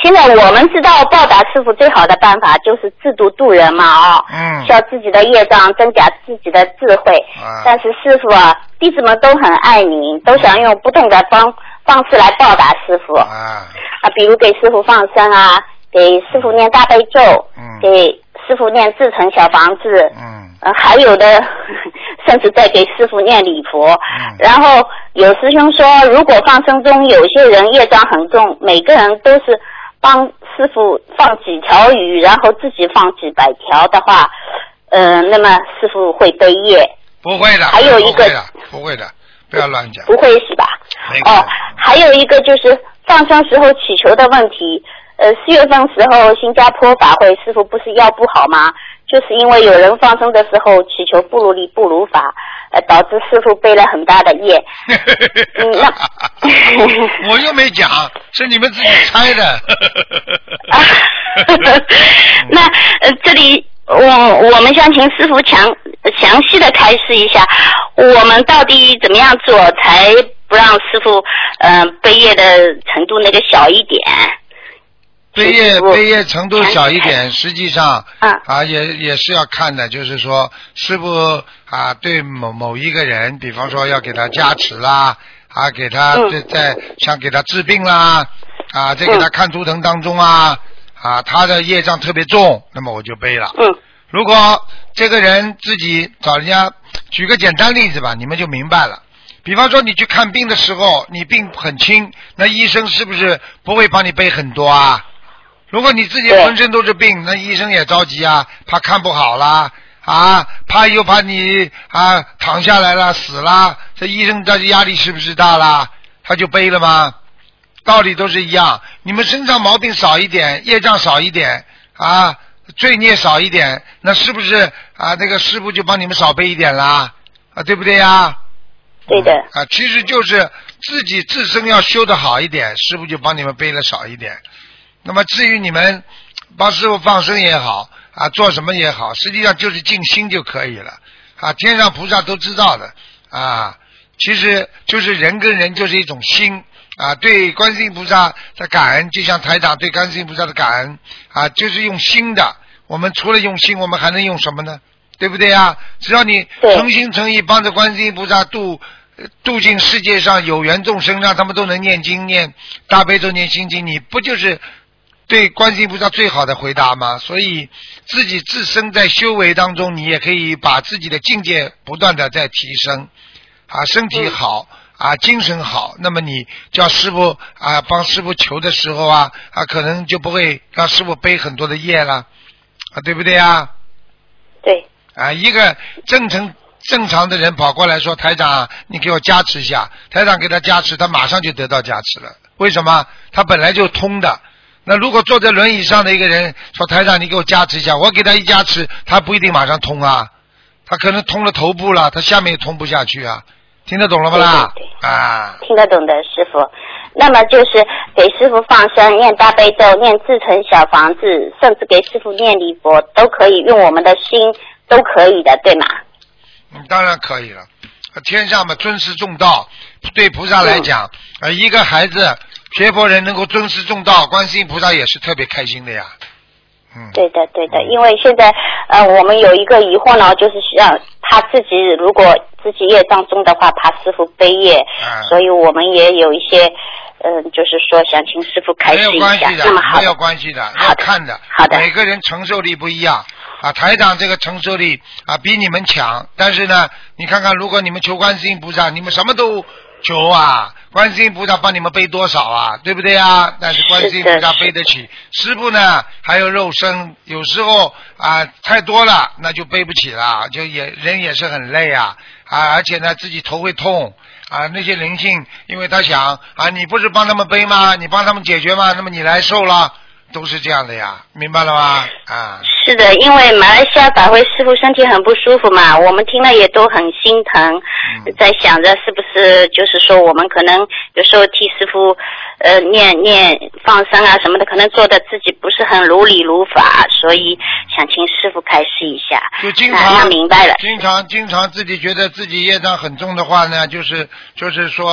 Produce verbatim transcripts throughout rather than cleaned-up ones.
现在我们知道报答师父最好的办法就是自度度人嘛啊， 嗯， 消自己的业障，增加自己的智慧。 啊、 但是师父啊，弟子们都很爱您，都想用不同的方方式来报答师父啊啊，比如给师父放生啊，给师父念大悲咒， 嗯， 给师父念自成小房子， 嗯， 呃，还有的甚至在给师父念礼佛。 嗯， 然后有师兄说，如果放生中有些人业障很重，每个人都是帮师父放几条鱼，然后自己放几百条的话，呃，那么师父会背业。 不会的， 还有一个不会的，不要乱讲。 不会是吧？哦，还有一个就是放生时候祈求的问题。呃，四月份时候新加坡法会，师父不是腰不好吗？就是因为有人放生的时候祈求不如理不如法，呃，导致师父背了很大的业。嗯，那我又没讲，是你们自己猜的。 那呃，这里我我们想请师父详详细的开示一下，我们到底怎么样做才不让师父嗯、呃、背业的程度那个小一点？ 背业背业程度小一点，实际上啊也也是要看的，就是说师父啊对某某一个人，比方说要给他加持啦，啊给他在在想给他治病啦，啊在给他看图腾当中啊啊他的业障特别重，那么我就背了。 嗯。 如果这个人自己找人家，举个简单例子吧，你们就明白了。比方说你去看病的时候，你病很轻，那医生是不是不会帮你背很多啊？如果你自己浑身都是病，那医生也着急啊，怕看不好啦，啊，怕又怕你啊躺下来了死啦，这医生这压力是不是大啦？他就背了吗？道理都是一样，你们身上毛病少一点，业障少一点啊，罪孽少一点，那是不是啊那个师父就帮你们少背一点啦？啊，对不对呀？ 对的。 啊，其实就是自己自身要修得好一点，师父就帮你们背了少一点。那么至于你们帮师父放生也好啊，做什么也好，实际上就是尽心就可以了啊。天上菩萨都知道的啊，其实就是人跟人就是一种心啊。对观世音菩萨的感恩，就像台长对观世音菩萨的感恩啊，就是用心的。我们除了用心，我们还能用什么呢？对不对啊？只要你诚心诚意帮着观世音菩萨度度尽世界上有缘众生，让他们都能念经念大悲咒念心经，你不就是对观世音菩萨最好的回答吗？所以自己自身在修为当中，你也可以把自己的境界不断的在提升啊，身体好啊，精神好，那么你叫师父啊帮师父求的时候啊啊，可能就不会让师父背很多的业了啊，对不对啊？ 对啊，一个正常正常的人跑过来说，台长你给我加持一下，台长给他加持，他马上就得到加持了。为什么？他本来就通的。那如果坐在轮椅上的一个人说，台长你给我加持一下，我给他一加持，他不一定马上通啊，他可能通了头部了，他下面也通不下去啊。听得懂了不啦？ 对对对啊， 听得懂的师父。那么就是给师父放生，念大悲咒，念自成小房子，甚至给师父念礼佛，都可以用我们的心，都可以的，对吗？ 嗯，当然可以了。天上嘛，尊师重道，对菩萨来讲，嗯、呃，一个孩子学佛人能够尊师重道，观世音菩萨也是特别开心的呀。嗯， 对的，对的，因为现在呃，我们有一个疑惑呢，就是让他自己如果自己业障重的话，怕师父背业， 嗯、 所以我们也有一些嗯、呃，就是说想请师父开示一下。 没有关系的， 那么好， 没有关系的， 要看的。 好的， 每个人承受力不一样啊，台长这个承受力啊比你们强，但是呢，你看看如果你们求观世音菩萨，你们什么都求啊，观世音菩萨帮你们背多少啊，对不对啊？但是观世音菩萨背得起，师父呢还有肉身，有时候啊太多了那就背不起了，就也人也是很累啊啊，而且呢自己头会痛啊，那些灵性因为他想啊你不是帮他们背吗？你帮他们解决吗？那么你来受了，都是这样的呀，明白了吗？啊， 是的，因为马来西亚法会师父身体很不舒服嘛，我们听了也都很心疼，嗯、在想着是不是就是说我们可能有时候替师父呃念念放生啊什么的，可能做的自己不是很如理如法，所以想请师父开示一下。 就经常那明白了， 经常经常自己觉得自己业障很重的话呢，就是就是说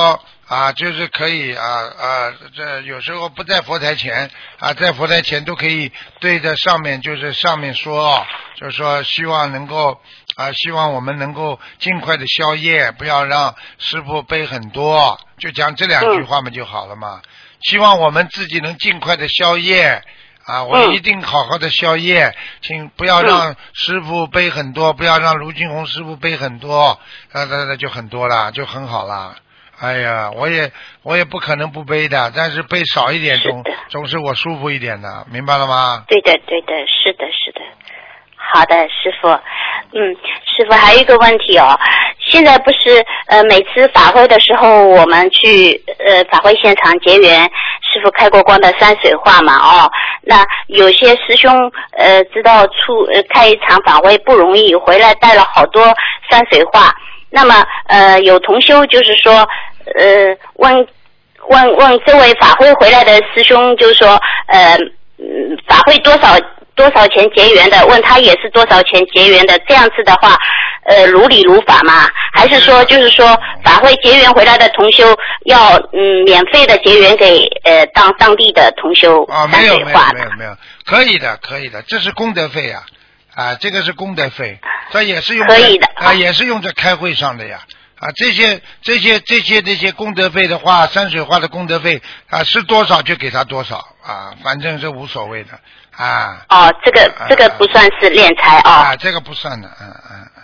啊，就是可以啊啊，这有时候不在佛台前啊，在佛台前都可以对着上面，就是上面说，就是说希望能够啊，希望我们能够尽快的消业，不要让师父背很多，就讲这两句话嘛就好了嘛。嗯、希望我们自己能尽快的消业。啊，我一定好好的消业，请不要让师傅背很多，不要让卢金红师傅背很多，那那那就很多了，就很好了。哎呀，我也我也不可能不背的，但是背少一点总总是我舒服一点的，明白了吗？ 对的，对的，是的，是的。好的，师傅。嗯，师傅还有一个问题哦，现在不是呃每次法会的时候，我们去呃法会现场结缘师傅开过光的山水画嘛哦，那有些师兄呃知道出呃开一场法会不容易，回来带了好多山水画，那么呃有同修就是说呃问问问这位法会回来的师兄，就是说呃法会多少多少钱结缘的，问他也是多少钱结缘的，这样子的话呃如理如法嘛，还是说就是说法会结缘回来的同修要嗯免费的结缘给呃当当地的同修山水画？ 啊，没有没有没有没有，可以的可以的，这是功德费啊啊，这个是功德费，这也是用可以的啊，也是用在开会上的呀。啊，这些这些这些这些功德费的话，山水画的功德费啊，是多少就给他多少啊，反正是无所谓的啊。 哦，这个、啊、这个不算是敛财哦。 啊，这个不算的，嗯嗯。